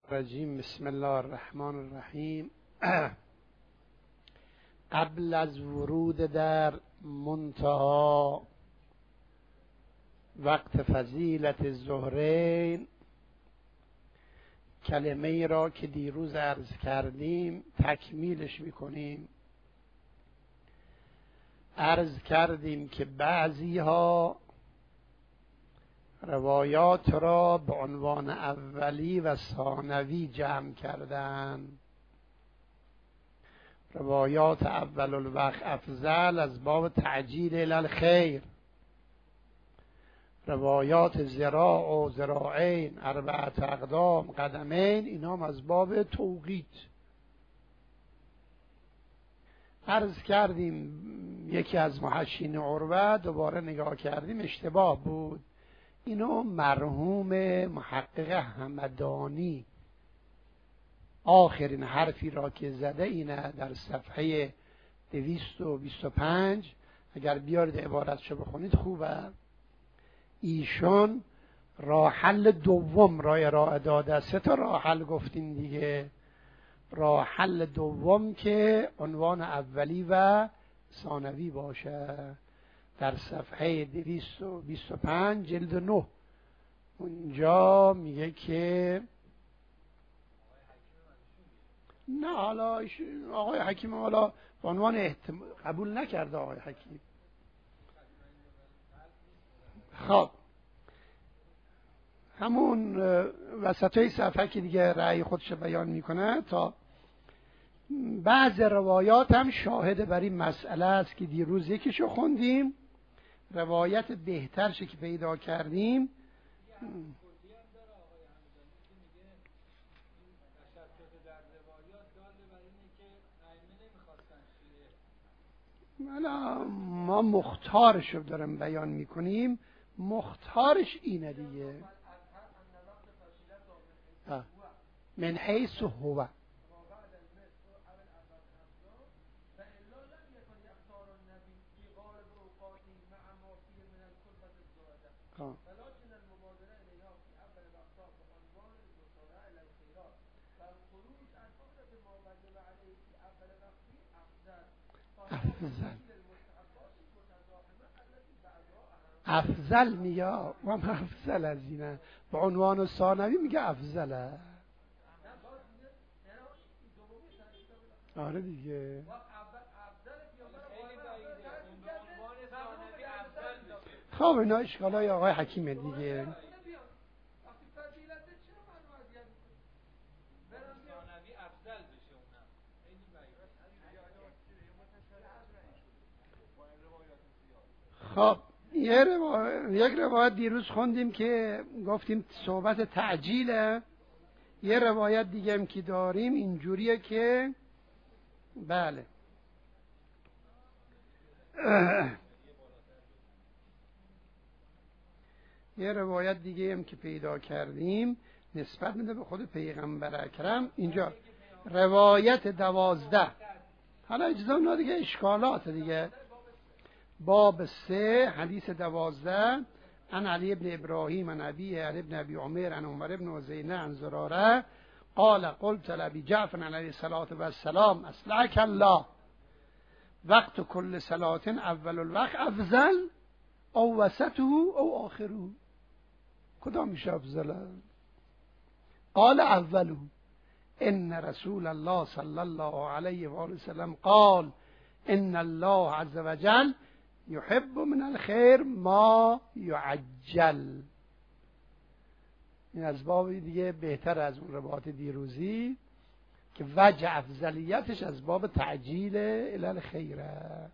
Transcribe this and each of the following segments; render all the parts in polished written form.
رجیم. بسم الله الرحمن الرحیم. قبل از ورود در منتها وقت فضیلت ظهرین، کلمه ای را که دیروز عرض کردیم تکمیلش میکنیم. عرض کردیم که بعضی ها روایات را به عنوان اولی و ثانوی جمع کردن. روایات اول الوقت افضل از باب تعجیل الی الخیر، روایات ذراع و ذراعین اربعة اقدام قدمین اینا هم از باب توقیت. عرض کردیم یکی از محشین عروه دوباره نگاه کردیم اشتباه بود. اینو مرحوم محقق همدانی آخرین حرفی را که زده اینه در صفحه 225 اگر بیارید عبارتشو بخونید خوبه. ایشون راه حل دوم را ارائه داده. 3 تا راه حل گفتیم دیگه. راه حل دوم که عنوان اولی و ثانوی باشه در صفحه 225 جلد 9 اونجا میگه که نه، حالا آقای حکیم حالا به عنوان قبول نکرده آقای حکیم. خب همون وسطای صفحه که دیگه رأی خودش بیان میکنه تا بعض روایات هم شاهد بر این مسئله است که دیروز یکیشو خوندیم. روایت بهترش که پیدا کردیم ما مختارش رو دارم بیان میکنیم. مختارش اینه دیگه، من حیث هو. افضل میگه و افضل از اینه به عنوان ثانوی میگه افضله. آره دیگه. خب اینا اشکالای آقای حکیمه دیگه. خب یک روایت دیروز خوندیم که گفتیم صحبت تعجیله. یه روایت دیگه هم که داریم اینجوریه که بله یه روایت دیگه هم که پیدا کردیم نسبت میده به خود پیغمبر اکرم. اینجا روایت 12. حالا اجازه اونا دیگه اشکالات دیگه. باب 3 حدیث 12 عن علی ابن ابراهیم عن ابی علی ابن ابی عمر عن عمر ابن زینه عن زراره قال قلت لابی جعفر علیه الصلاة والسلام اصلحک الله وقت کل صلاة اول الوقت افضل او وسطه او آخره. کدام میشه افضل؟ قال اوله ان رسول الله صلی الله علیه و آله وسلم قال ان الله عز وجل یحب من الخیر ما یعجل. این از باب دیگه بهتر از اون روایت دیروزی که وجه افضلیتش از باب تعجیل الی الخیره.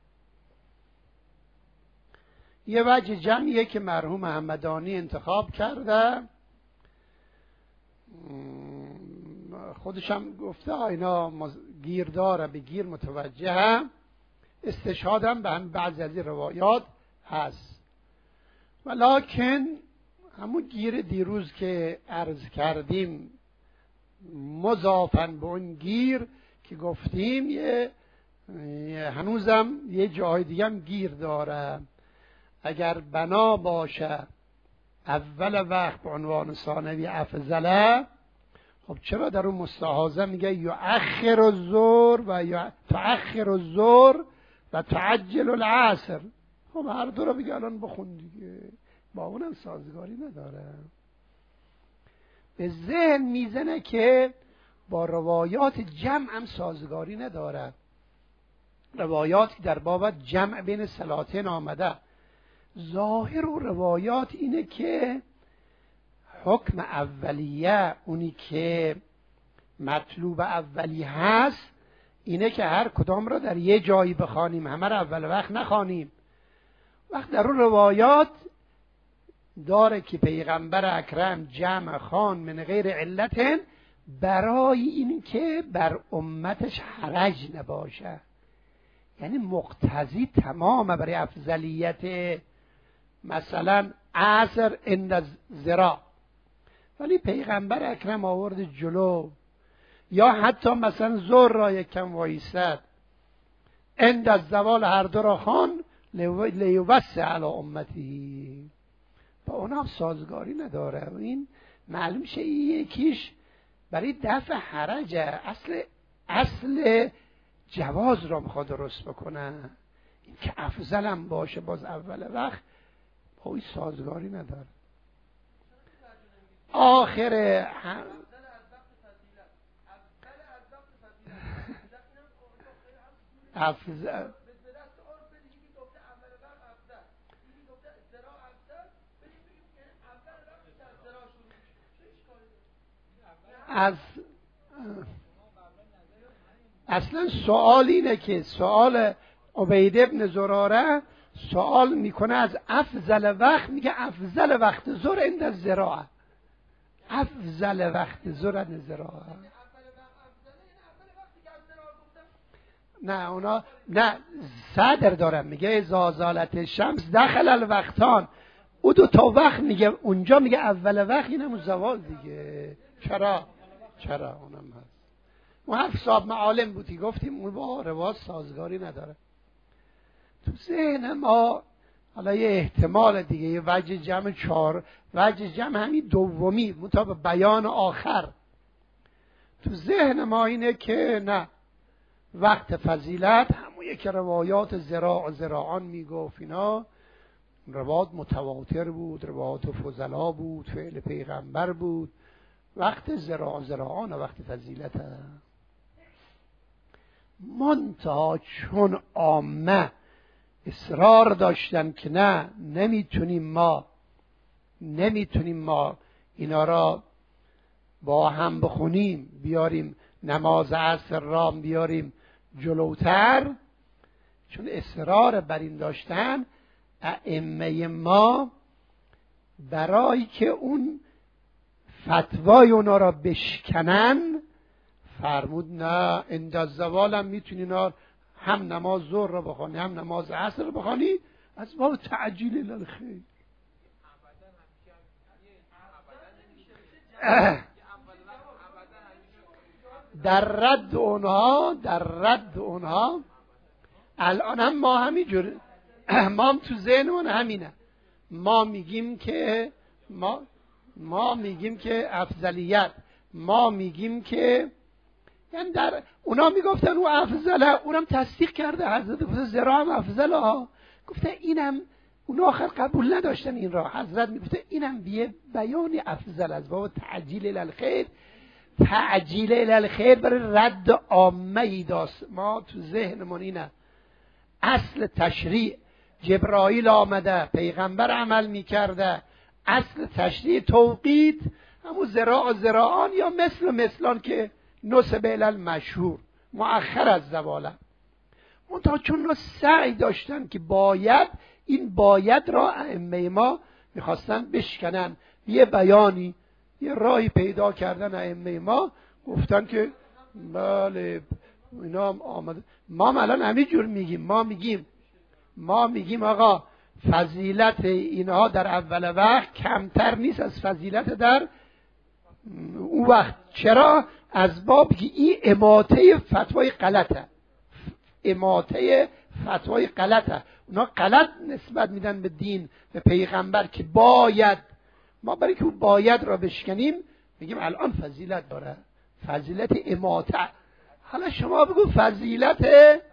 یه وجه جمعیه که مرحوم همدانی انتخاب کرده. خودشم گفته اینا گیر داره، به گیر متوجه. استشهادم به هم بعضی از روایات هست، ولکن همون گیر دیروز که عرض کردیم مضافاً به اون گیر که گفتیم هنوزم یه جای دیگه هم گیر داره. اگر بنا باشه اول وقت به عنوان ثانوی افضله خب چرا در اون مستحاضه میگه یؤخر الظهر و تؤخر الظهر و تعجل العصر؟ خب هر دو رو بگه الان بخون دیگه، با اونم سازگاری نداره. به ذهن میزنه که با روایات جمع هم سازگاری نداره. روایات که در باب جمع بین صلاتین آمده، ظاهر و روایات اینه که حکم اولیه، اونی که مطلوب اولی هست، اینه که هر کدام را در یه جایی بخوانیم، همه را اول وقت نخوانیم. وقت در اون روایات داره که پیغمبر اکرم جمع خوان من غیر علت، برای این که بر امتش حرج نباشه، یعنی مقتضی تمام برای افضلیت مثلا عصر عند ذراع، ولی پیغمبر اکرم آورد جلو. یا حتی مثلا ظهر را یکم وایسد، عند الزوال هر دو را خوان لیوسع علی امتی، با اونا هم سازگاری نداره. و این معلوم شه یکیش برای دفع حرجه، اصل جواز را میخواد درست بکنه. این که افضلم باشه باز اول وقت، با این سازگاری نداره. آخر افضل اصلا سوال اینه که سوال عبید ابن زراره سوال میکنه از افضل وقت، میگه افضل وقت ظهر عند الذراع، افضل وقت ظهر عند الذراع. نه اونا نه صدر دارن، میگه اذا زالت شمس دخل الوقتان، او دو تا وقت میگه، اونجا میگه اول وقت، این همون زوال دیگه. چرا اونم هست. اون حرف صاحب معالم بودی، گفتیم اون با رواز سازگاری نداره. تو ذهن ما حالا یه احتمال دیگه، یه وجه جمع 4، وجه جمع همین دومی مطابق بیان آخر تو ذهن ما اینه که نه، وقت فضیلت همون که روایات ذراع و ذراعان میگفت، اینا روایات متواتر بود، روایات فضلا بود، فعل پیغمبر بود. وقت ذراعان و وقت فضیلت منتها چون عامه اصرار داشتن که نه، نمیتونیم ما اینا را با هم بخونیم، بیاریم نماز عصر را بیاریم جلوتر، چون اصرار بر این داشتن ائمه ما، برای که اون فتوای اونا را بشکنن فرمود نه، عند الزوال هم میتونی هم نماز ظهر را بخوانی هم نماز عصر را بخوانی، از باب تعجیل الخیر. در رد اونها الان هم ما همینجور، ما هم تو ذهنمون همینه، ما میگیم که افضلیت، ما میگیم که یعنی در اونا میگفتن او افضله، اونم تصدیق کرده حضرت، گفته ذراع هم افضله ها، گفته اینم اونا آخر قبول نداشتن این را، حضرت میگفته اینم بیه بیان افضل از باب تعجیل الخیر، تعجیل الخیر برای رد عامه ای داست. ما تو ذهنمون اینه اصل تشریع جبرائیل آمده، پیغمبر عمل میکرده، اصل تشریع توقیت همون ذراعان یا مثلان که نسب الی المشهور مؤخر از زواله. منتها چون را سعی داشتن که باید را ائمه ما میخواستن بشکنن، یه بیانی یه راهی پیدا کردن ائمه ما، گفتن که بله اینا هم آمده. ما الان همین جور میگیم، ما میگیم آقا فضیلت اینها در اول وقت کمتر نیست از فضیلت در اون وقت. چرا؟ از باب که این اماته فتوای غلطه، اونا غلط نسبت میدن به دین، به پیغمبر، که باید، ما برای که باید را بشکنیم میگیم الان فضیلت داره، فضیلت اماته. حالا شما بگو فضیلت،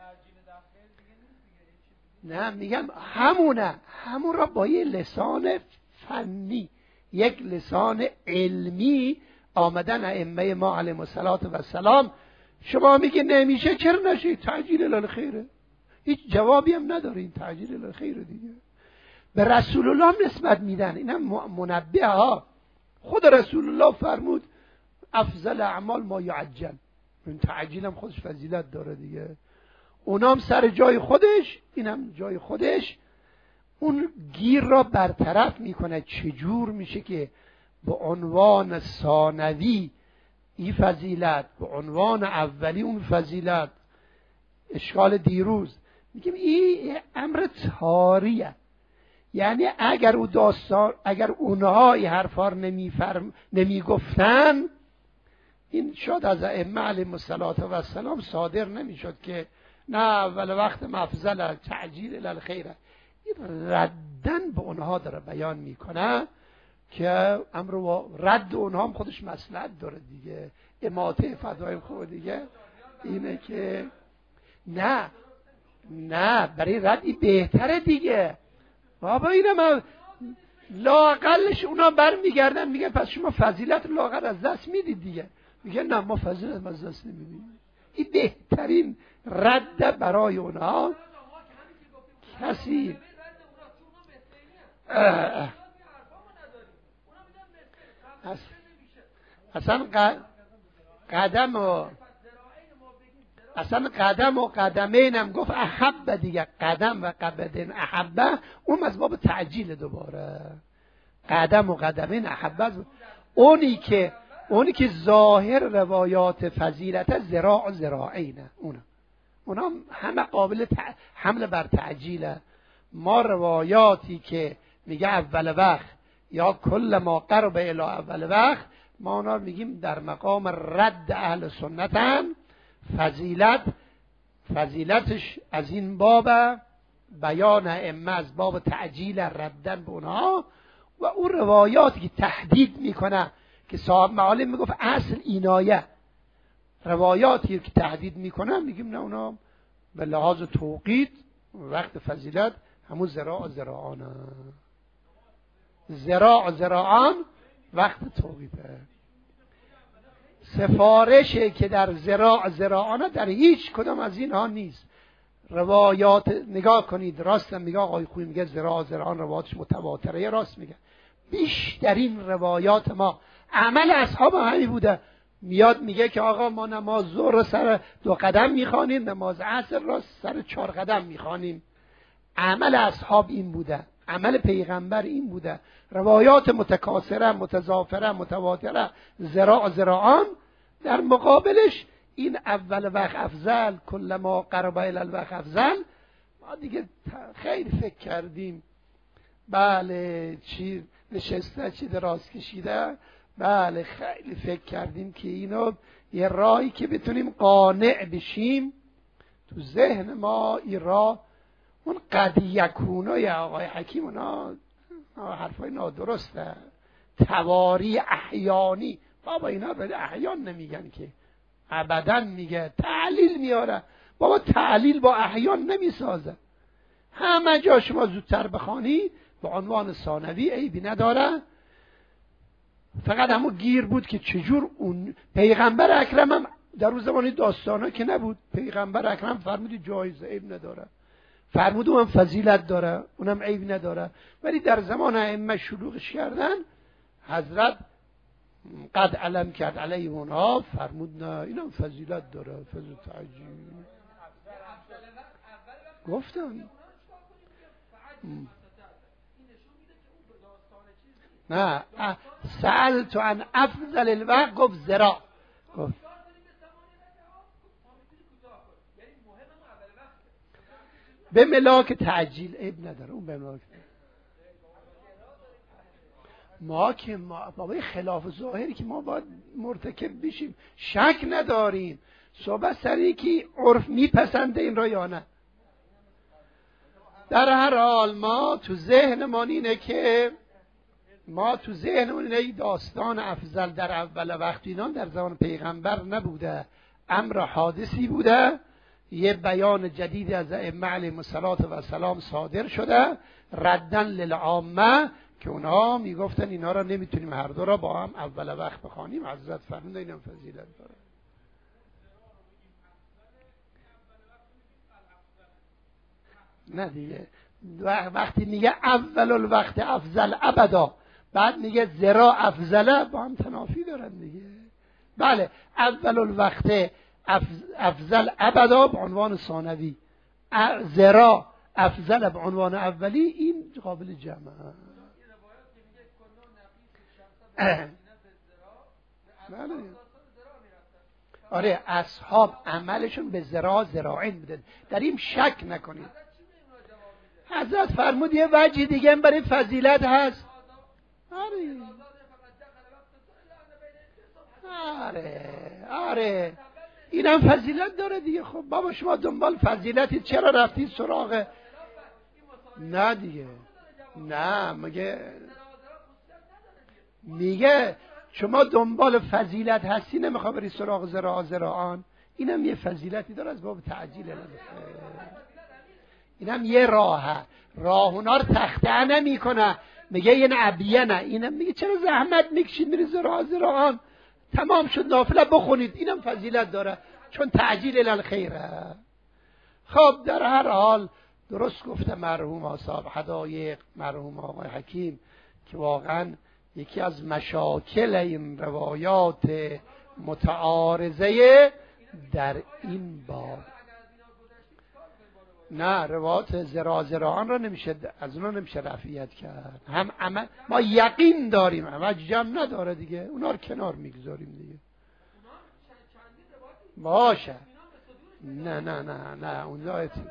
نه میگم همونه، همون را با یه لسان فنی، یک لسان علمی آمدن ائمه ما علیهم السلام. شما میگه نمیشه، چرا نشه؟ تعجیل الخیره، هیچ جوابی هم نداره این تعجیل الخیر دیگه. به رسول الله نسبت میدن، اینم منبه ها. خود رسول الله فرمود افضل اعمال ما یعجل، این تعجیل هم خودش فضیلت داره دیگه. اونام سر جای خودش، اینم جای خودش. اون گیر را برطرف میکنه. چجور میشه که به عنوان ثانوی این فضیلت، به عنوان اولی اون فضیلت؟ اشکال دیروز میگیم این امر تاریه، یعنی اگر او داستان، اگر اونها این حرفا نمیگفتن، این شاید از ائمه علیهم السلام صادر نمیشد که نه اول وقت مفضل تعجیل الخیره. این ردن به اونها داره بیان میکنه که امر و رد اونها هم خودش مصلحت داره دیگه، اماته فضای خود دیگه. اینه که نه برای ردی بهتره دیگه. بابا اینم لااقلش اونا برمیگردن میگن پس شما فضیلت لااقل از دست میدید دیگه. میگن نه ما فضیلت از دست نمیدیم. این بهترین رد برای اونها. کسی اصلا قدم و قدمین هم گفت احبه دیگه، قدم و قدمین احبه، اون از باب تعجیل دوباره. قدم و قدمین احبه، اونی که ظاهر روایات فضیلت ذراع و ذراعینه، اونا همه قابل حمل بر تعجیله. ما روایاتی که میگه اول وقت یا کل ما قرب الی اول وقت، ما اونا میگیم در مقام رد اهل سنتن. فضیلتش از این باب، بیان ائمه از باب تعجیل ردن به اونها. و اون روایاتی که تحدید میکنه که صاحب معالم میگفت اصل اینایه، روایاتی که تحدید میکنه میگیم نه اونا به لحاظ توقیت وقت فضیلت همون ذراع ذراعانه، ذراع ذراعان وقت توقیته. سفارشه که در ذراع ذراعانه در هیچ کدام از اینها نیست. روایات نگاه کنید، راست میگه آقای خویی میگه ذراع ذراعان روایاتش متواتره، راست میگه. بیشترین روایات ما عمل اصحاب همین بوده. میاد میگه که آقا ما نماز ظهر سر 2 قدم میخوانیم، نماز عصر را سر 4 قدم میخوانیم. عمل اصحاب این بوده، عمل پیغمبر این بوده. روایات متکاثره، متضافره، متواتره، ذراع ذراعان. در مقابلش این اول وقت افضل، کل ما قرب الی الوقت افضل. ما دیگه خیلی فکر کردیم، بله چی نشسته چی دراز کشیده، بله خیلی فکر کردیم که اینو یه راهی که بتونیم قانع بشیم تو ذهن ما. این راه اون قد یکونه یا آقای حکیم، اونا حرفای نادرسته. تواری احیانی، بابا اینا به احیان نمیگن که، ابدا میگه تعلیل میاره. بابا تعلیل با احیان نمیسازه. همه جا شما زودتر بخوانی به عنوان ثانوی عیبی نداره. فقط همون گیر بود که چجور اون پیغمبر اکرم هم در اون زمانی داستانا که نبود، پیغمبر اکرم فرمودی جایزه، عیب نداره، فرمود اونم فضیلت داره، اونم عیب نداره. ولی در زمان ائمه شلوغش کردن، حضرت قد علم کرد علیه اونها، فرمود نه اینم فضیلت داره، فضیلت عجیب. گفتم نه سأل تو عن افضل الوقت، گفت ذراع، گفت به ملاک تعجیل عیب نداره، اون به ملاک ما که بابای خلاف ظاهری که ما باید مرتکب بشیم شک نداریم. صحبت سری که عرف میپسنده این را یا نه. در هر حال ما تو ذهنمان اینه که ما تو ذهنمون اینه داستان افضل در اول وقت اینا در زمان پیغمبر نبوده، امر حادثی بوده، یه بیان جدیدی از ائمه علیهم السلام صادر شده ردن للعامه که اونها میگفتن اینا را نمیتونیم هر دو را با هم اول وقت بخوانیم. حضرت فرمود اینم فضیلت داره. نه دیگه وقتی میگه اول الوقت افضل ابدا، بعد میگه زرا افضله، با هم تنافی دارن دیگه. بله اول الوقت افضل ابدا به عنوان ثانوی، زرا افضل به عنوان اولی، این قابل جمع. بله آره اصحاب عملشون به زراعین بوده، در این شک نکنید. حضرت فرمود یه وجه دیگه برای فضیلت هست. آره اینم فضیلت داره دیگه. خب بابا شما دنبال فضیلتی چرا رفتید سراغ؟ نه دیگه نه میگه شما دنبال فضیلت هستی، نمیخوا بری سراغ زراعان. اینم یه فضیلتی داره از باب تعجیل. اینم یه راهه، اونا رو تخته نمی کنه، میگه یه عبیه نه. اینم میگه چرا زحمت میکشید میری زراعان، تمام شد نافله بخونید. اینم فضیلت داره چون تعجیل الخیره. خب در هر حال درست گفته مرحوم اصحاب حدایق، مرحوم آقای حکیم، که واقعا یکی از مشاکل این روایات متعارضه در این باب، نه روایات زراعان را نمیشه از اونا نمیشه رفعیت کرد. هم عمل ما یقین داریم، همه جمع نداره دیگه، اونا رو کنار میگذاریم دیگه. باشه نه اون زایتی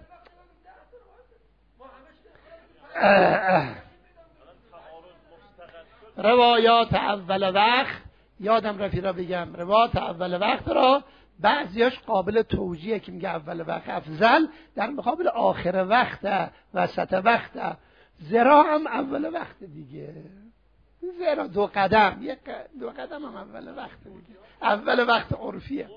روایات اول وقت یادم رفت بگم. روایات اول وقت را بعضیاش قابل توجیه که میگه اول وقت افضل، در مقابل آخر وقت، وسط وقت. زرا هم اول وقت دیگه، زرا دو قدم هم اول وقت دیگه، اول وقت عرفیه.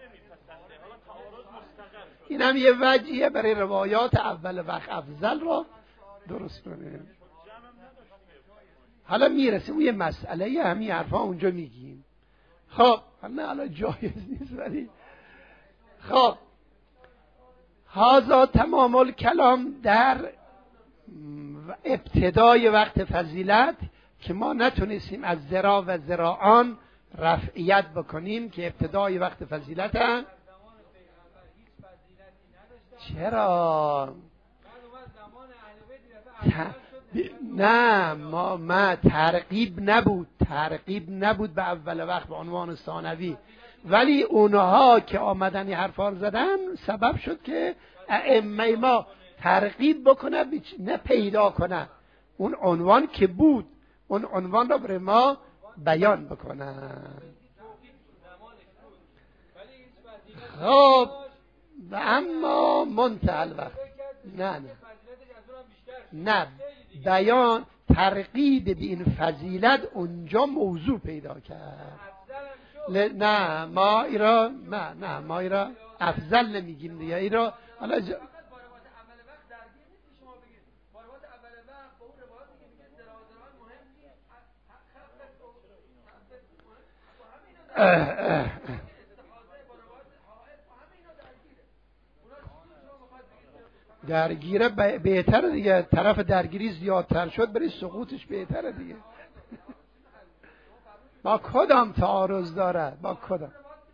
این هم یه وجهیه برای روایات اول وقت افضل را درست کنیم. حالا میرسیم یه مسئله همین حرفا اونجا میگیم. خب نه الان جایز نیست، ولی خب هذا تمام الکلام در ابتدای وقت فضیلت که ما نتونستیم از زرا و زراعان رفعیت بکنیم که ابتدای وقت فضیلت هم. چرا؟ نه ما ترغیب نبود به اول وقت به عنوان ثانوی، ولی اونها که آمدن این حرفا زدن سبب شد که ائمه ما ترغیب بکنه نه پیدا کنه اون عنوان که بود، اون عنوان را برای ما بیان بکنه. خب و اما منتهی الوقت نه بیان ترغیب به این فضیلت اونجا موضوع پیدا کرد. نه ما ایرا افضل نمیگیم دیگه. ایرا حالا درگیره بهتره دیگه، طرف درگیری زیادتر شد برای سقوطش بهتره دیگه. با کدام تعارض داره؟ با کدام؟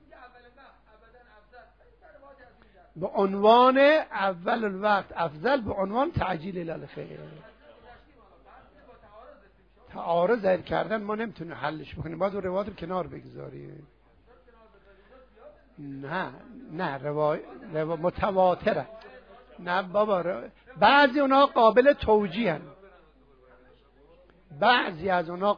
به عنوان اول الوقت افضل، به عنوان تعجیل الخیر. تعارض ظاهر کردن ما نمیتونیم حلش بکنیم، باید روایات رو کنار بگذاریم. نه متواتره. نه بابا بعضی اونها قابل توجیه هن، بعضی از اونها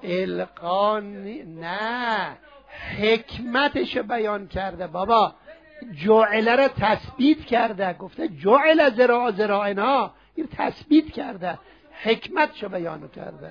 القا نه حکمتش بیان کرده. بابا جعله را تثبیت کرده، گفته جعل ذراع ذراعنا، این تثبیت کرده، حکمتشو بیان کرده.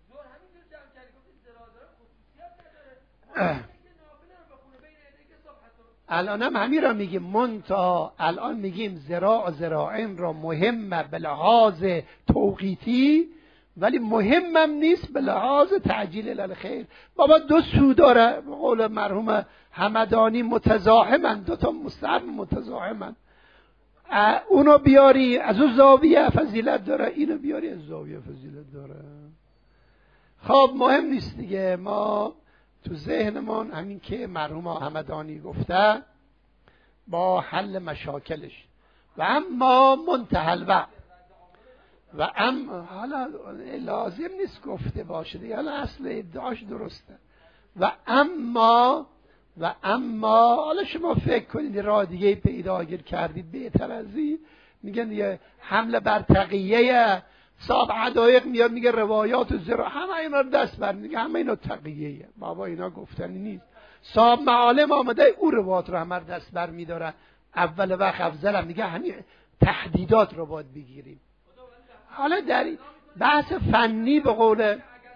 الان هم همین را میگیم، منتها الان میگیم ذراع ذراعین را مهمه به لحاظ توقیتی، ولی مهمم نیست به لحاظ تعجیل الخیر. بابا دو سو داره، به قول مرحوم همدانی متزاحمن، دو تا مستحب متزاحمن. اونو بیاری از اون زاویه فضیلت داره، اینو بیاری از زاویه فضیلت داره. خب مهم نیست دیگه، ما تو ذهنمان همین که مرحوم همدانی گفته با حل مشاکلش. و اما منتهی الوقت، و حالا لازم نیست گفته باشه دیگه، حالا اصل ادعاش درسته. و اما حالا شما فکر کنید راه دیگه پیداگیر کردید بهتر از این، میگن یه حمله بر تقیه. صاحب حدایق میاد میگه روایات زرا همه اینا رو دست بر میگه همه اینا تقیه. بابا اینا گفتنی نیست. صاحب معالم آمده او روایات رو همه دست بر میداره. اول وقت افضل میگه همین تحدیدات رو باید بگیریم. حالا در بحث فنی به قول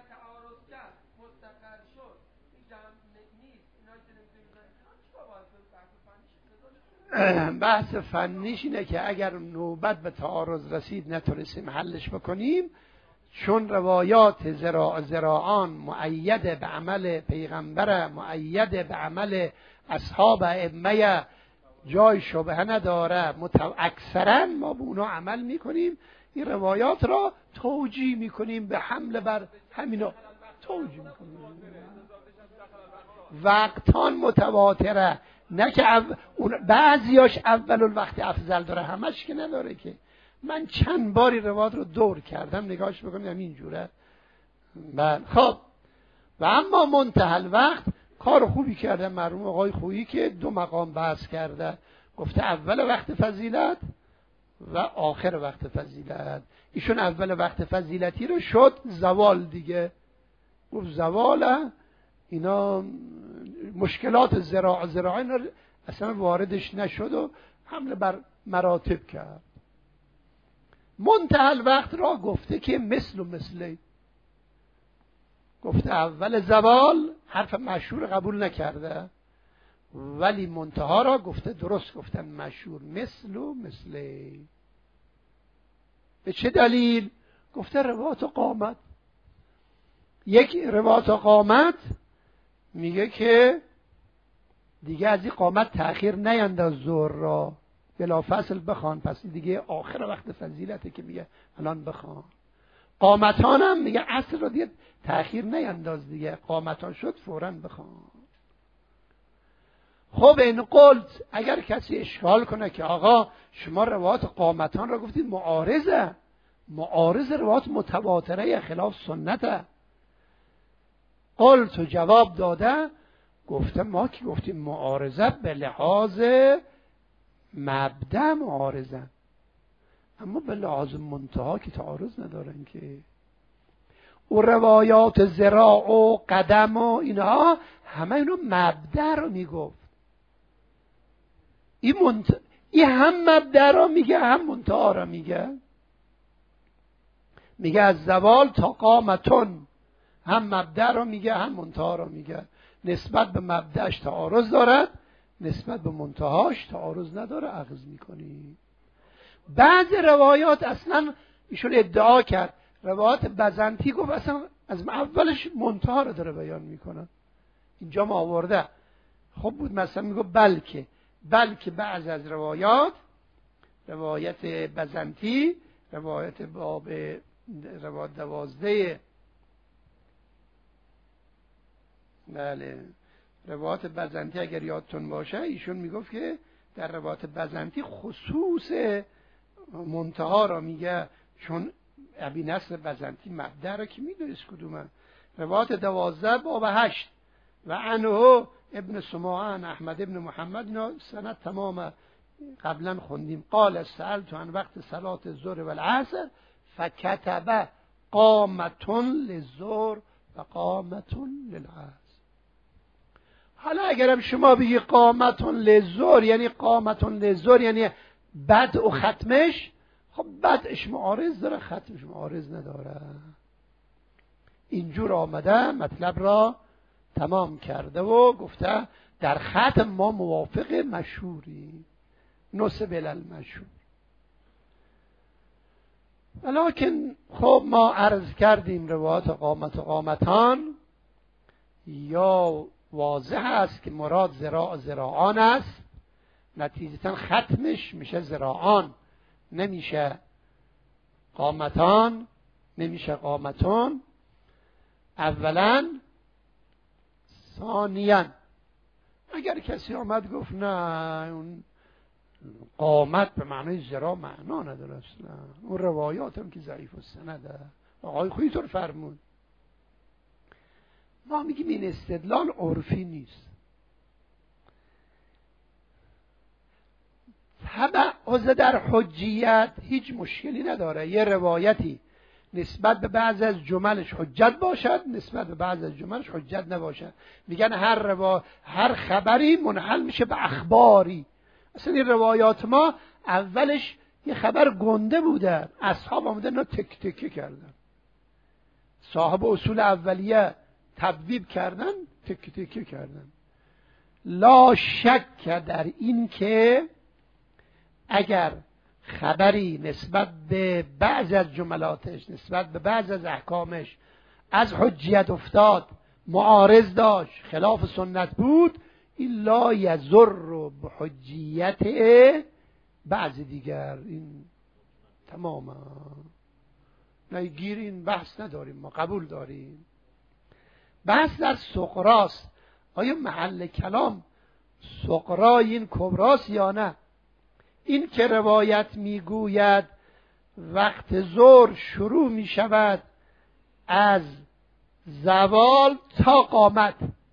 بحث فنیش اینه که اگر نوبت به تعارض رسید نتونستیم حلش بکنیم، چون روایات ذراعان مؤید به عمل پیغمبر، مؤید به عمل اصحاب ائمه، جای شبهه نداره، اکثرا ما به اونا عمل میکنیم، این روایات را توجیه میکنیم به حمله بر همینا، توجیه میکنیم. وقتان متواتره، نه که بعضیاش اول الوقت افضل داره، همش که نداره که. من چند باری روایات رو دور کردم، نگاهش بکنیم همین جوره. خب و اما منتهی الوقت کار خوبی کرده مرحوم آقای خویی که دو مقام بحث کرده، گفته اول وقت فضیلت و آخر وقت فضیلت. ایشون اول وقت فضیلتی رو شد زوال دیگه، گفت زوال اینا مشکلات زراعین رو اصلا واردش نشد و حمله بر مراتب کرد. منتهی الوقت را گفته که مثل و مثلی، گفته اول زوال حرف مشهور قبول نکرده، ولی منتها را گفته درست گفتن مشهور، مثل و مثلی. به چه دلیل؟ گفته روایت و قامت. یک روایت و قامت میگه که دیگه از این قامت تأخیر نینداز ظهر را، بلا فصل بخوان، پس دیگه آخر وقت فضیلته که میگه الان بخوان. قامتان هم میگه اصل را دیگه تأخیر نینداز، دیگه قامتان شد فوراً بخوان. خب این قلت اگر کسی اشکال کنه که آقا شما روایات قامتان را گفتید معارض روایات متواتره خلاف سنته، قلت و جواب داده، گفته ما که گفتیم معارضه به لحاظ مبدأ معارضه، اما به لحاظ منتها که تعارض ندارن که. و روایات ذراع و قدم و اینها همه اینو مبدأ رو میگفت. این هم مبدأ رو میگه هم منتها رو میگه. میگه از زوال تا قامتون، هم مبدأ رو میگه هم منتها رو میگه. نسبت به مبدأش تعارض دارد، نسبت به منتهاش تعارض نداره، اخذ میکنی. بعض روایات اصلا ایشون ادعا کرد، روایات بزنطی گفت اصلا از اولش منتها رو داره بیان میکنن، اینجا ما آورده. خب بود مثلا میگفت بلکه بعض از روایت بزنطی، روایت باب روایت 12، بله روایت بزنطی اگر یادتون باشه ایشون میگفت که در روایت بزنطی خصوص منتها را میگه، چون ابی نصر بزنطی مبدأ را که میدونست کدومه. روایت 12 باب 8 و عنه ابن سماعان احمد ابن محمد، اینا سند تمام قبلا خوندیم. قال سألت عن وقت صلاة الظهر و العصر فکتب قامتون للظهر و قامتون للعصر. حالا اگرم شما بگی قامتون لزور، یعنی قامتون لزور یعنی بدء و ختمش، خب بدءش معارض داره، ختمش معارض نداره. اینجور آمده مطلب را تمام کرده و گفته در ختم ما موافق مشهوری، نسب المشهور. ولیکن خب ما عرض کردیم روایات قامت و قامتان یا واضح است که مراد ذراع ذراعان است، نتیجتا ختمش میشه ذراعان، نمیشه قامتان، نمیشه قامتون. اولا. ثانیا اگر کسی آمد گفت نه اون قامت به معنی ذراع معنا نداره اصلا، اون روایات هم که ضعیف السنده، آقای خویی طور فرمود، ما میگیم این استدلال عرفی نیست. تبعض در حجیت هیچ مشکلی نداره، یه روایتی نسبت به بعض از جملش حجت باشد، نسبت به بعض از جملش حجت نباشد. میگن هر خبری منحل میشه به اخباری. اصلا این روایات ما اولش یه خبر گنده بوده، اصحاب آمدن اینا تک تکی کردن، صاحب اصول اولیه تبویب کردن، تک تکی کردن. لا شک در این که اگر خبری نسبت به بعض از جملاتش، نسبت به بعض از احکامش از حجیت افتاد، معارض داشت، خلاف سنت بود، این لا یضر به حجیت بعض دیگر. این تماما نگیر، این بحث نداریم، ما قبول داریم. بحث در سقراست، آیا محل کلام سقرای این کبراست یا نه؟ این که روایت میگوید وقت ظهر شروع می شود از زوال تا قامت،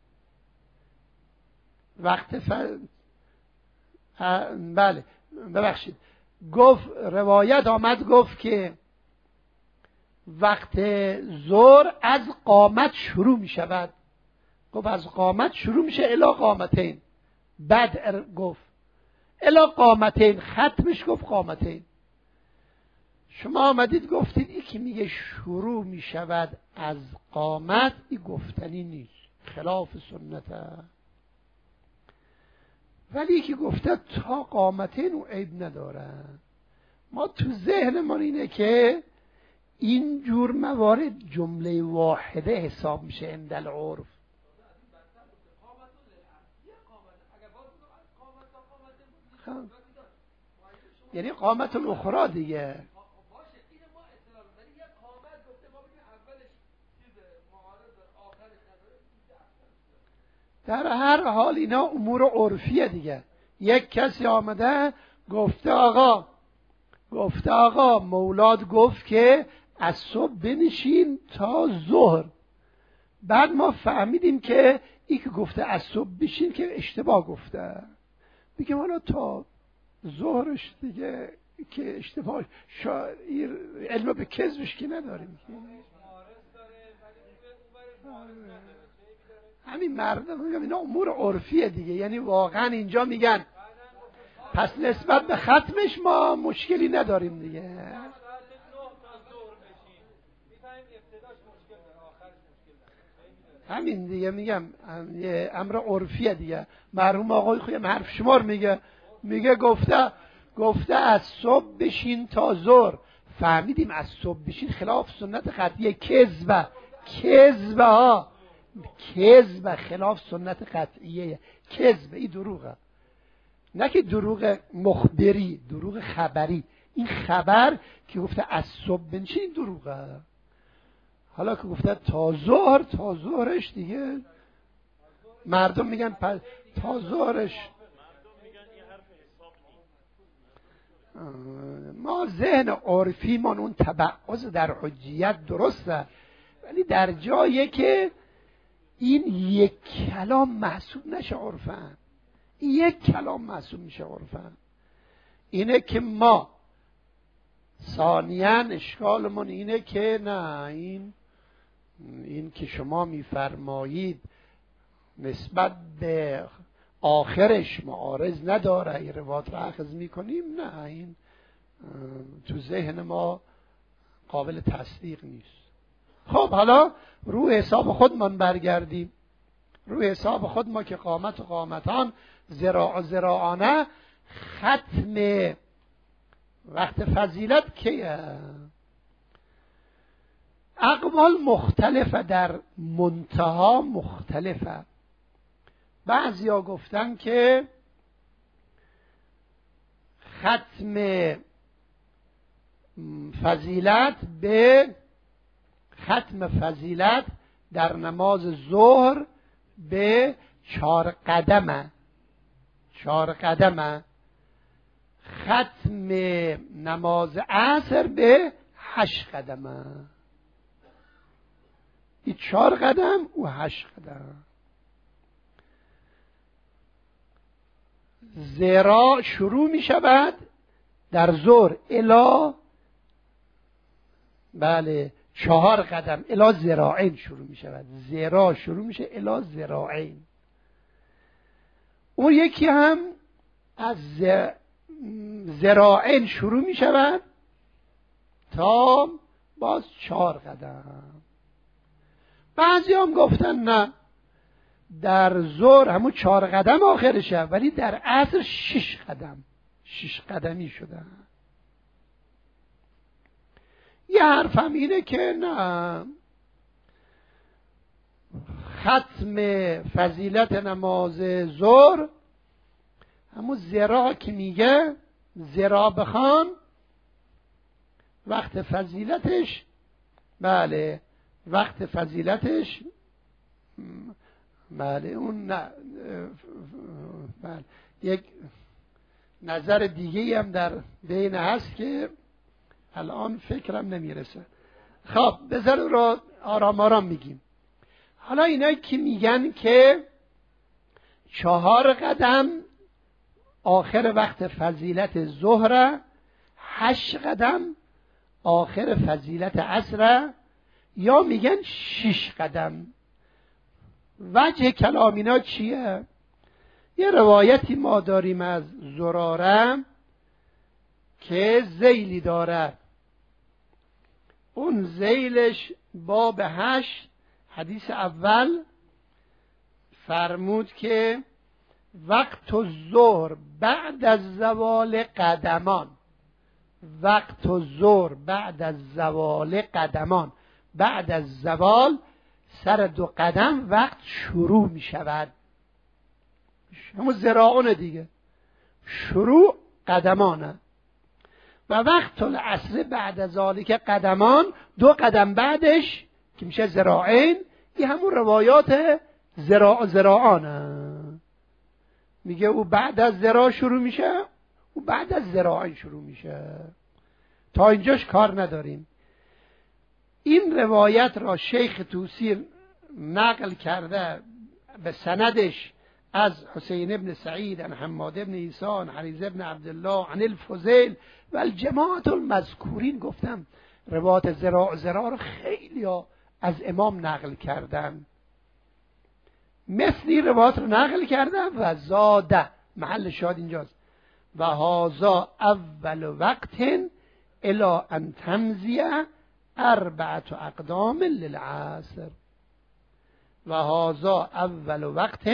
بله ببخشید، گفت روایت آمد گفت که وقت ظهر از قامت شروع می شود، گفت از قامت شروع میشه الی قامتین، بعد گفت الی قامتین، ختمش گفت قامتین. شما آمدید گفتید این که میگه شروع میشود از قامت، این گفتنی نیست، خلاف سنته. ولی که گفته تا قامتین و عیب نداره. ما تو ذهنمون اینه که این جور موارد جمله واحده حساب میشه عند العرف. یعنی قامت الاخرى دیگه. در هر حال اینا امور عرفیه دیگه. یک کسی آمده گفته آقا مولاد گفت که از صبح بنشین تا ظهر، بعد ما فهمیدیم که این که گفته از صبح بشین که اشتباه گفته، بگیم حالا تا ظهرش دیگه که اشتباه علم به کذبش که نداریم. همین مردم میگم اینا امور عرفیه دیگه، یعنی واقعا اینجا میگن پس نسبت به ختمش ما مشکلی نداریم دیگه. همین دیگه میگم امر عرفیه دیگه. مرحوم آقای خویم حرف شمار میگه گفته از صبح بشین تا ظهر، فهمیدیم از صبح بشین خلاف سنت قطعیه، کذبه خلاف سنت قطعیه، کذبه، این دروغه، نه که دروغ مخبری، دروغ خبری. این خبر که گفته از صبح بنشین دروغه. حالا که گفته تا ظهرش دیگه مردم میگن تا ظهرش. ما ذهن عرفی من اون تبعض در حجیت درسته، ولی در جایی که این یک کلام محسوب نشه عرفاً، یک کلام محسوب میشه عرفاً، اینه که ما ثانیاً اشکالمون اینه که نه این که شما میفرمایید نسبت به آخرش معارض نداره، این روایت را اخذ میکنیم، نه، این تو ذهن ما قابل تصدیق نیست. خب حالا روی حساب خودمان برگردیم. روی حساب خود ما که قامت و قامتان، ذراع و ذراعانه، ختم وقت فضیلت کیه؟ اقوال مختلفه، در منتها مختلفه. بعضیا گفتن که ختم فضیلت به ختم فضیلت در نماز ظهر به 4 قدمه، 4 قدمه. ختم نماز عصر به 8 قدمه. این 4 قدم و 8 قدم. ذراع شروع می شود در ظهر الی 4 قدم الی ذراعین شروع می شود. ذراع شروع میشه الی ذراعین. اون یکی هم از ذراعین شروع می شود تا باز 4 قدم. بعضی هم گفتن نه، در ظهر همون 4 قدم آخرشه، ولی در عصر 6 قدم، 6 قدمی شدن. یه حرف هم اینه که نه، ختم فضیلت نماز ظهر همون ذراع که میگه، ذراع بخوان وقت فضیلتش، وقت فضیلتش، اون نه، یک نظر دیگه هم در بین هست که الان فکرم نمیرسه. خب بذار رو آرام آرام میگیم. حالا اینایی که میگن که 4 قدم آخر وقت فضیلت ظهر، 8 قدم آخر فضیلت عصر، یا میگن 6 قدم. وجه کلام اینا چیه؟ یه روایتی ما داریم از زراره که ذیلی داره، اون ذیلش باب 8 حدیث اول فرمود که وقت الظهر بعد از زوال قدمان، وقت الظهر بعد از زوال قدمان، بعد از زوال سر 2 قدم وقت شروع می شود. همون ذراعون دیگه، شروع قدمانه. و وقت العصر بعد از ذالک قدمان، 2 قدم بعدش که میشه ذراعین، این همون روایات ذراعانه. میگه او بعد از ذراع شروع میشه، او بعد از ذراعین شروع میشه. تا اینجاش کار نداریم. این روایت را شیخ توسی نقل کرده به سندش از حسین ابن سعید عن حماد ابن عیسی عن حریز ابن عبدالله عن الفضیل و الجماعت المذکورین. گفتم روایت ذراع رو خیلی از امام نقل کردن، مثلی روایت رو نقل کردن. و زاده، محل شاهد اینجاست، و هازا اول وقت الی ان تمضیه 4 اقدام للعصر. و هازا اول وقت،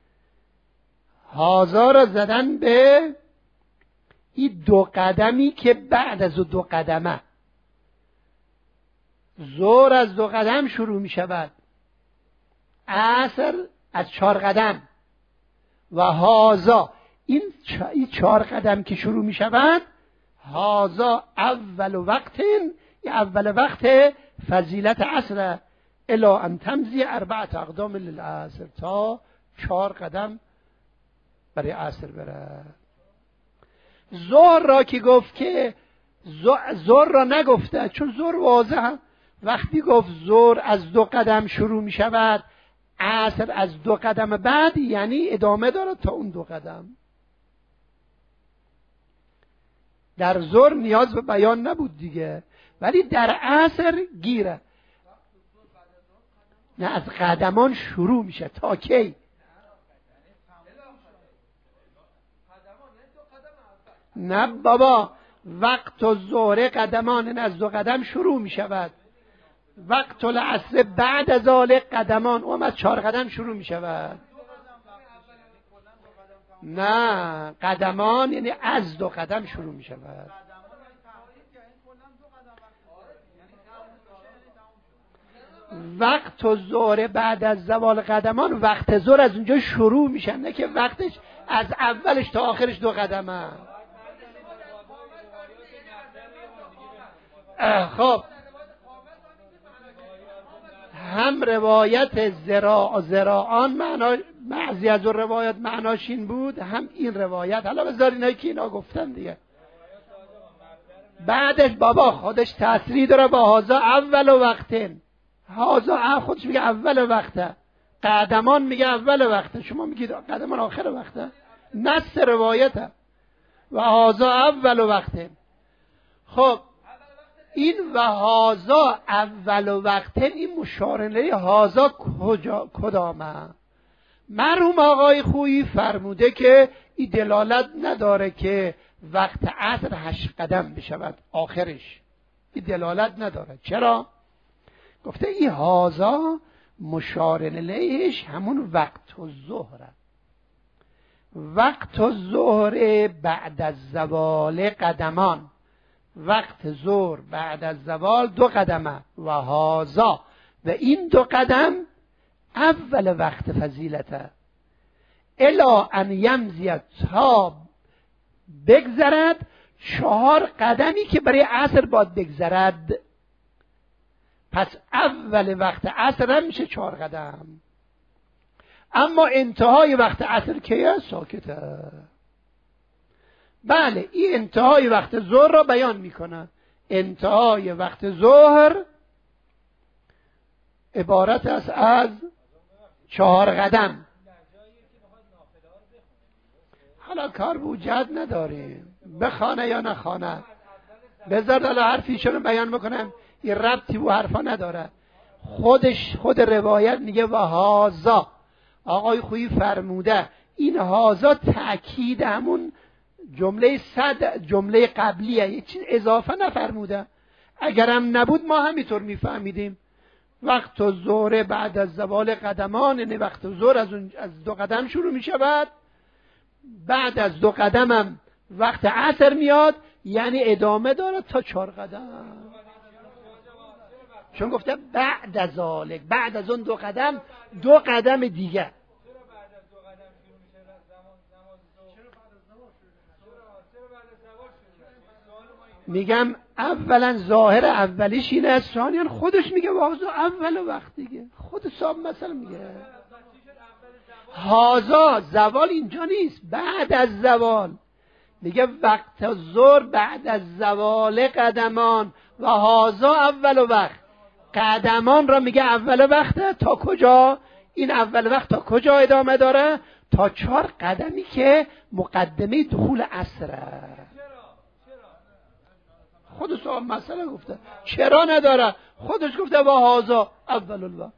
هازا را زدن به این 2 قدمی که بعد از 2 قدمه. ظهر از 2 قدم شروع می شود، عصر از 4 قدم. و هازا، این 4 قدم که شروع می شود، هازا اول وقت، اول وقت فضیلت عصر الی ان تمضی 4 اقدام للعصر، تا 4 قدم برای عصر بره. ظهر را که گفت که ظهر را نگفته، چون ظهر واضحه. وقتی گفت ظهر از 2 قدم شروع می شود، عصر از 2 قدم بعد، یعنی ادامه داره تا اون 2 قدم. در ظهر نیاز به بیان نبود دیگه، ولی در عصر گیره. نه، از قدمان شروع میشه تا کی؟ نه بابا، وقت الظهر قدمان، از 2 قدم شروع می شود. وقت العصر بعد از ذالک قدمان، اون از 4 قدم شروع می شود. نه، قدمان یعنی از 2 قدم شروع می شود. وقت الظهر بعد از زوال قدمان، وقت ظهر از اونجا شروع میشن، نه که وقتش از اولش تا آخرش 2 قدمه. خب هم روایت زراعان معنا بعضی از روایات معناش این بود، هم این روایت. حالا بذار اینایی که اینا گفتن دیگه. بعدش بابا خودش تصریح داره با هازا اول وقتن. هازا خودش میگه اول وقته، قدمان میگه اول وقته، شما میگید قدمان آخر وقته. نص روایته و هازا اول وقته. خب این و هازا اول وقته، این مشارنه هازا کدامه؟ مرحوم آقای خویی فرموده که این دلالت نداره که وقت عصر 8 قدم بشود آخرش، این دلالت نداره. چرا؟ گفته این هازا مشارنهش همون وقت الظهر. وقت الظهر بعد از زوال قدمان، وقت ظهر بعد از زوال 2 قدمه و هازا، و این 2 قدم اول وقت فضیلته. الا ان یمضی تا بگذرد 4 قدمی که برای عصر باید بگذرد. پس اول وقت عصر هم میشه 4 قدم، اما انتهای وقت عصر که ساکته. بله، این انتهای وقت ظهر را بیان میکنه. انتهای وقت ظهر عبارت است از 4 قدم. حالا کار به وجود نداریم بخانه یا نخانه، بذار حالا حرفیشون رو بیان بکنم، این ربطی به حرفا نداره. خود روایت میگه و هازا، آقای خویی فرموده این هازا تأکید همون جمله قبلیه، یک چیز اضافه نفرموده. اگرم نبود ما همینطور میفهمیدیم. وقت الظهر بعد از زوال قدمان، یعنی وقت ظهر از 2 قدم شروع میشود، بعد از 2 قدم هم وقت عصر میاد، یعنی ادامه داره تا 4 قدم. چون گفته بعد از ذالک، بعد از اون 2 قدم 2 قدم دیگه. میگم اولا ظاهر اولیش اینه، از ثانیان خودش میگه هازا اول وقت دیگه. خود صاحب مثلا میگه هازا زوال اینجا نیست، بعد از زوال. میگه وقت ظهر بعد از زوال قدمان و هازا اول وقت. قدمان را میگه اول وقته تا کجا؟ این اول وقت تا کجا ادامه داره؟ تا 4 قدمی که مقدمه دخول عصره. خود صاحب مسئله گفته، چرا نداره؟ خودش گفته با هازا اول الوقت.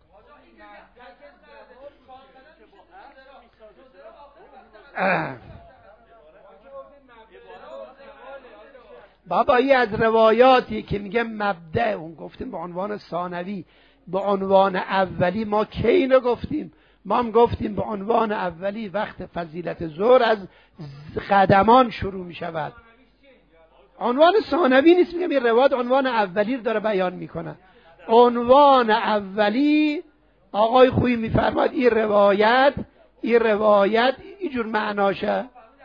بابا این از روایاتی که میگه مبدأ، اون گفتیم به عنوان ثانوی، به عنوان اولی ما کی اینو گفتیم؟ ما هم گفتیم به عنوان اولی وقت فضیلت ظهر از قدمان شروع میشود. عنوان ثانوی نیست، میگم این روایت عنوان اولی رو داره بیان میکنه. عنوان اولی آقای خویی میفرماد این روایت اینجور معناشه.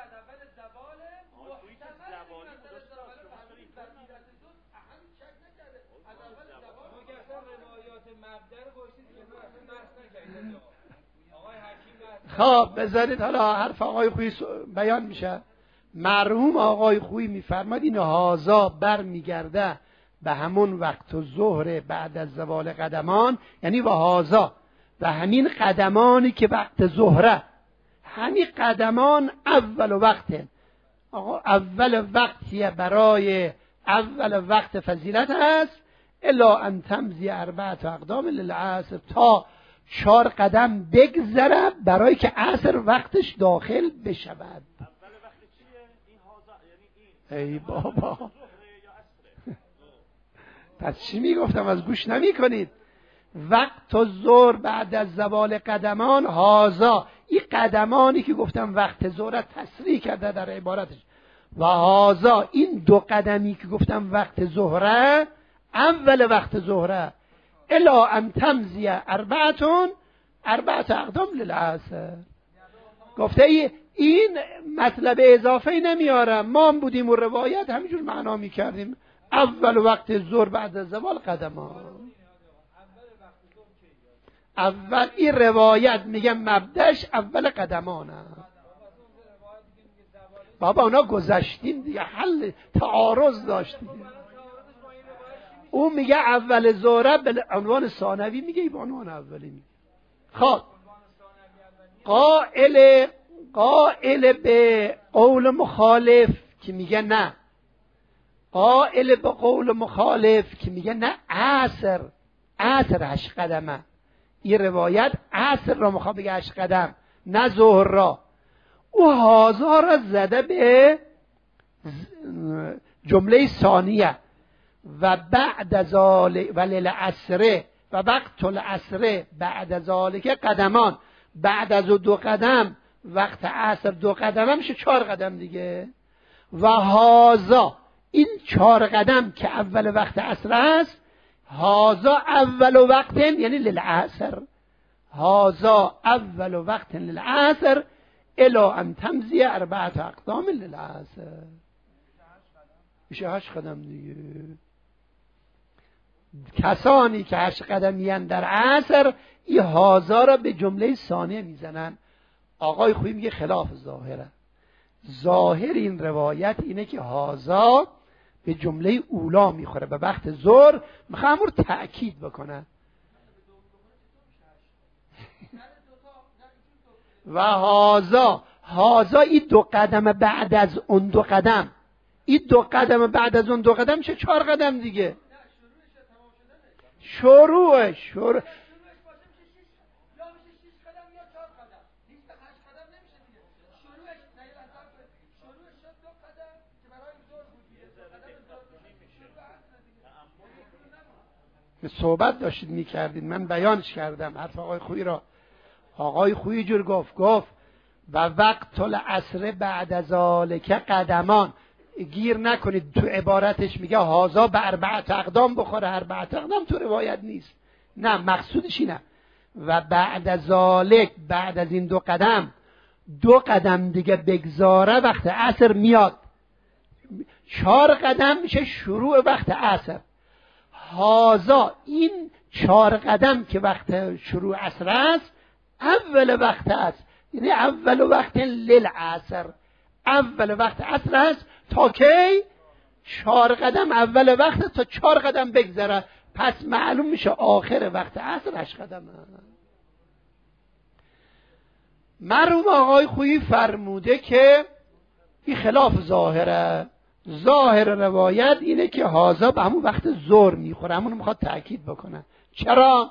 خب بذارید حالا حرف آقای خویی بیان میشه. مرحوم آقای خویی میفرماد این هازا بر میگرده به همون وقت ظهر بعد از زوال قدمان، یعنی و هازا و همین قدمانی که وقت ظهره، همین قدمان اول وقته. آقا اول وقتیه برای اول وقت فضیلت هست. الا ان تمضی 4 اقدام للعصر، تا 4 قدم بگذره برای که عصر وقتش داخل بشود. اول وقت چیه؟ این هازا یعنی این ای بابا پس چی میگفتم؟ از گوش نمی کنید. وقت الظهر بعد از زوال قدمان هازا، این قدمانی که گفتم وقت ظهر تصریح کرده در عبارتش، و هازا این دو قدمی که گفتم وقت ظهره، اول وقت ظهره، الا ان تمضی اربعه اقدام للعصر. گفته این مطلب اضافه نمیارم، ما هم بودیم و روایت همینجور معنا میکردیم، اول وقت ظهر بعد از زوال قدمان. اول این روایت میگه مبدأش اول قدمانه. بابا اونا گذشتیم دیگه، حل تعارض داشتیم. اون میگه اول ظهر به عنوان ثانوی، میگه ای به عنوان اولی. میگه خب قائل به قول مخالف که میگه نه، قائل به قول مخالف که میگه نه عصر 8 قدمه، این روایت عصر را میخواد بگه 8 قدم نه ظهر را. او هازا را زده به جمله ثانیه و بعد از ذالک وللعصر و وقت العصر بعد ذالک قدمان، بعد از 2 قدم وقت عصر 2 قدم میشه 4 قدم دیگه. و هازا این 4 قدم که اول وقت عصر است، هازا اول وقت یعنی للعصر، هازا اول وقت للعصر الا ان تمضی 4 اقدام للعصر، میشه 8 قدم دیگه. کسانی که 8 قدمیان در عصر این هازا را به جمله ثانیه میزنن. آقای خویی میگه خلاف ظاهره. ظاهر این روایت اینه که هازا به جمله اولا میخوره به وقت ظهر، میخوام رو تأکید بکنه. و هازا این 2 قدم بعد از اون 2 قدم، این 2 قدم بعد از اون 2 قدم چه 4 قدم دیگه. شروعش صحبت داشتید میکردید، من بیانش کردم حرف آقای خویی را. آقای خویی جور گفت و وقت العصر بعد از ذالک قدمان. گیر نکنید تو عبارتش میگه هازا به 4 اقدام بخوره، 4 اقدام تو روایت نیست، نه مقصودش اینه. و بعد از ذالک، بعد از این 2 قدم 2 قدم دیگه بگذاره وقت عصر میاد، 4 قدم میشه شروع وقت عصر. هازا این 4 قدم که وقت شروع عصر است اول وقت است، یعنی اول وقت للعصر، اول وقت عصر است تا کی 4 قدم اول وقت تا 4 قدم بگذره، پس معلوم میشه آخر وقت عصر 8 قدم. مرحوم آقای خویی فرموده که این خلاف ظاهره. ظاهر روایت اینه که هازا به همون وقت ظهر میخوره، همون میخواد تأکید بکنه. چرا؟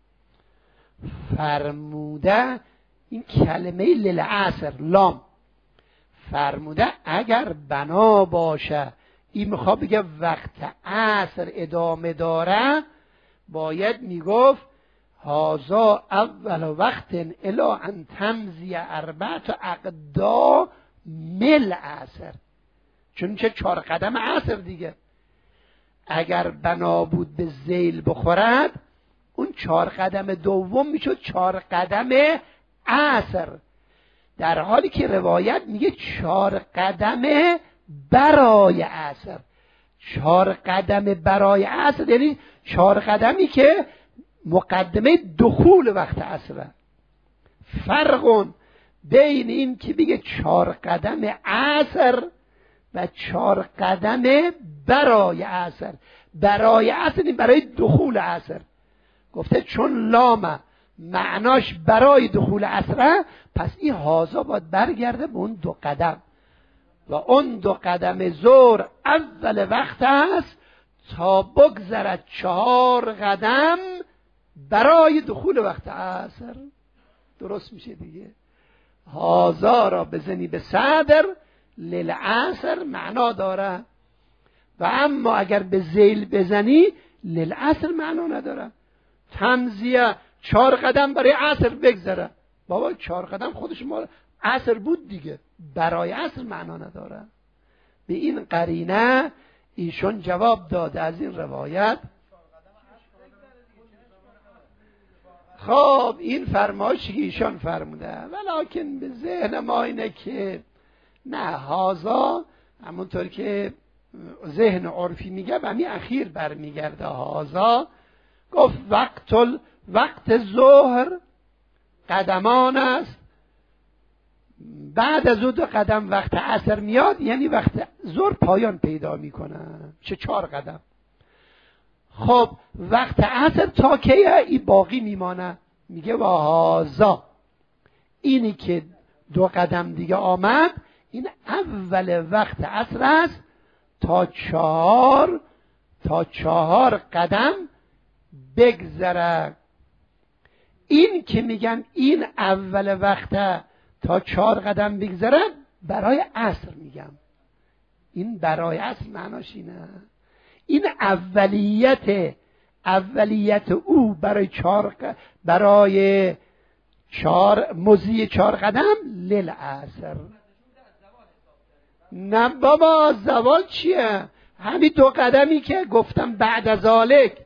فرموده این کلمه للعصر لام، فرموده اگر بنا باشه این میخواد بگه وقت عصر ادامه داره، باید میگفت هازا اول وقت الا ان تمضی 4 اقدام للعصر، چون چه 4 قدم عصر دیگه. اگر بنا بود به ذیل بخورد اون 4 قدم دوم میشد 4 قدم عصر، در حالی که روایت میگه 4 قدم برای عصر. 4 قدم برای عصر یعنی 4 قدمی که مقدمه دخول وقت عصره. فرق بین این که بگه 4 قدم عصر و 4 قدم برای عصر. برای عصر این برای دخول عصر. گفته چون لام معناش برای دخول عصره، پس این هازا باید برگرده به اون 2 قدم و اون 2 قدم ظهر اول وقت است تا بگذرد 4 قدم برای دخول وقت عصر. درست میشه دیگه. هازا را بزنی به صدر للعصر معنا داره و اما اگر به ذیل بزنی للعصر معنا نداره. تمزیه 4 قدم برای عصر بگذره، بابا 4 قدم خودش ما عصر بود دیگه، برای عصر معنا نداره. به این قرینه ایشون جواب داده از این روایت. خب این فرمایشی که ایشان فرموده، ولیکن به ذهن ما اینه که نه، هازا همونطور که ذهن عرفی میگه و همین اخیر برمیگرده. هازا گفت وقت ظهر قدمان است، بعد از او 2 قدم وقت عصر میاد، یعنی وقت ظهر پایان پیدا میکنه، چه 4 قدم. خب وقت عصر تا کیه؟ این باقی میمانه. میگه و هازا، اینی که 2 قدم دیگه آمد، این اول وقت عصر است تا 4 قدم بگذره. این که میگن این اول وقت تا 4 قدم بگذره برای عصر میگم. این برای عصر معناش اینه. این اولیت او برای 4 مضی 4 قدم للعصر. نه بابا، زوال چیه؟ همین 2 قدمی که گفتم بعد از ذالک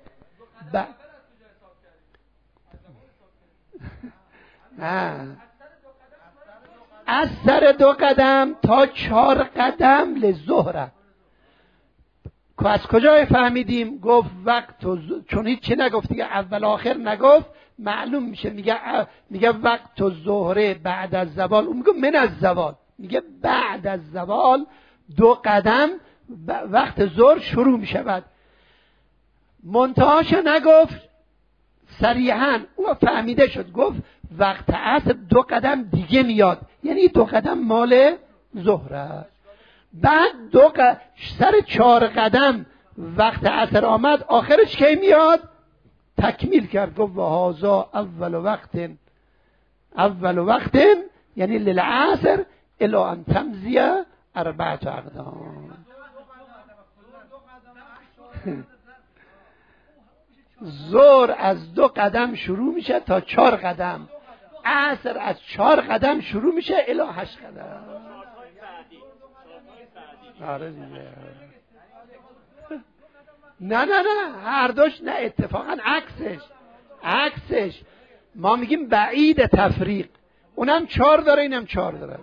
نه، از سر 2 قدم تا 4 قدم لظهره. از کجا فهمیدیم؟ گفت وقت چون هیچ چی نگفت دیگه، اول آخر نگفت، معلوم میشه. میگه وقت ظهره بعد از زوال، اون میگه من از زوال، میگه بعد از زوال 2 قدم وقت ظهر شروع میشود. منتهاش نگفت صریحاً، اون فهمیده شد. گفت وقت عصر 2 قدم دیگه میاد، یعنی 2 قدم مال ظهره. بعد سر 4 قدم وقت عصر آمد، آخرش کی میاد؟ تکمیل کرد. گفت و هازا اول وقت یعنی للعصر الی ان تمضی 4 اقدام. ظهر از 2 قدم شروع میشه تا 4 قدم، عصر از 4 قدم شروع میشه الی 8 قدم. آره دیگه. نه هر دوش نه، اتفاقا عکسش ما میگیم بعید تفریق. اونم 4 داره، اینم 4 داره.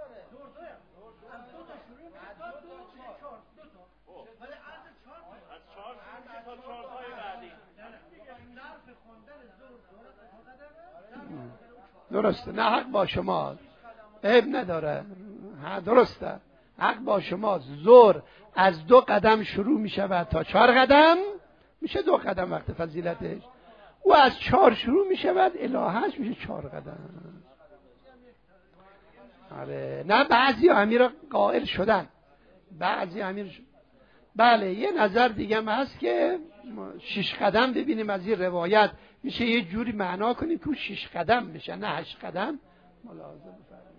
درسته، نه حق با شما، عیب نداره، درسته، حق با شما. ظهر از 2 قدم شروع می شود تا 4 قدم میشه 2 قدم وقت فضیلتش. او از 4 شروع می شود الی 8 میشه 4 قدم. آره، نه بعضی همین را قائل شدن، بله. یه نظر دیگه هم هست که 6 قدم ببینیم از این روایت میشه یه جوری معنا کنیم که 6 قدم بشه، نه 8 قدم. ملاحظه بفرمایید.